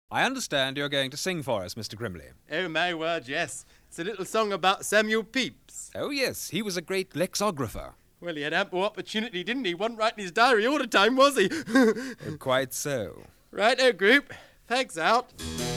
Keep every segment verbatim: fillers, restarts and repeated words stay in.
I understand you're going to sing for us, Mister Grimley. Oh, my word, yes. It's a little song about Samuel Pepys. Oh, yes, he was a great lexicographer. Well, he had ample opportunity, didn't he? He wasn't writing his diary all the time, was he? Oh, quite so. Righto, group. Fags out.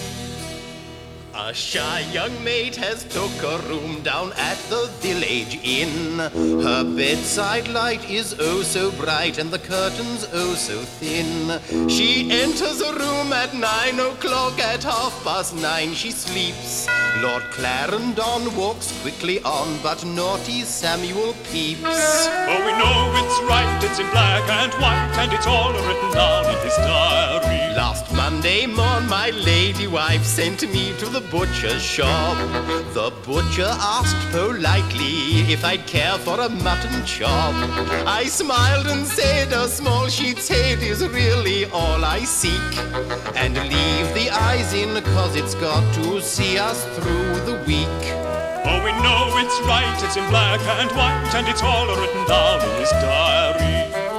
A shy young maid has took a room down at the village inn. Her bedside light is oh so bright and the curtains oh so thin. She enters the room at nine o'clock, at half past nine she sleeps. Lord Clarendon walks quickly on, but naughty Samuel peeps. Oh, we know it's right, it's in black and white, and it's all written down in his diary. Last Monday morn my lady wife sent me to the butcher's shop. The butcher asked politely if I'd care for a mutton chop. I smiled and said a small sheep's head is really all I seek, and leave the eyes in, cause it's got to see us through the week. Oh, we know it's right, it's in black and white, and it's all written down in his diary.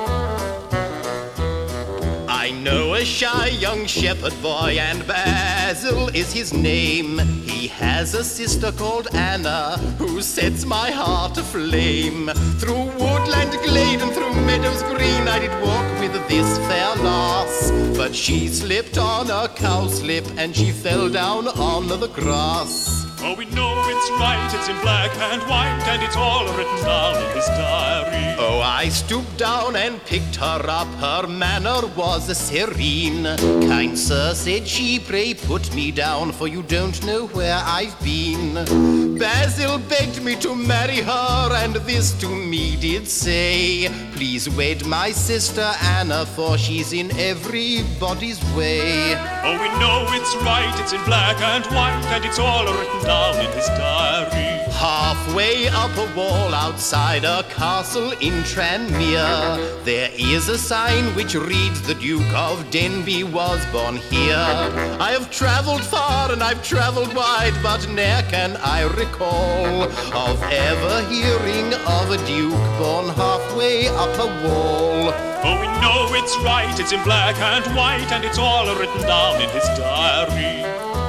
I know a shy young shepherd boy, and Basil is his name. He has a sister called Anna, who sets my heart aflame. Through woodland glade and through meadows green I did walk with this fair lass, but she slipped on a cowslip and she fell down on the grass. Oh, we know it's right, it's in black and white, and it's all written down in his diary. Oh, I stooped down and picked her up, her manner was serene. Kind sir, said she, pray put me down, for you don't know where I've been. Basil begged me to marry her, and this to me did say, please wed my sister Anna, for she's in everybody's way. Oh, we know it's right, it's in black and white, and it's all written down down in his diary. Halfway up a wall outside a castle in Tranmere, there is a sign which reads the Duke of Denbigh was born here. I have travelled far and I've travelled wide, but ne'er can I recall of ever hearing of a duke born halfway up a wall. Oh, we know it's right, it's in black and white, and it's all written down in his diary.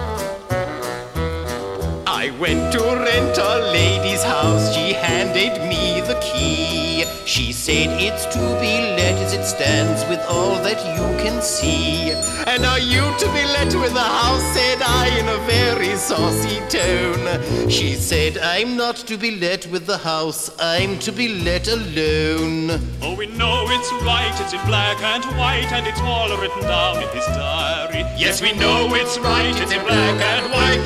I went to rent a lady's house, she handed me the key. She said it's to be let as it stands with all that you can see. And are you to be let with the house, said I in a very saucy tone. She said I'm not to be let with the house, I'm to be let alone. Oh, we know it's right, it's in black and white, and it's all written down in his diary. Yes, we know it's right, it's in black and white,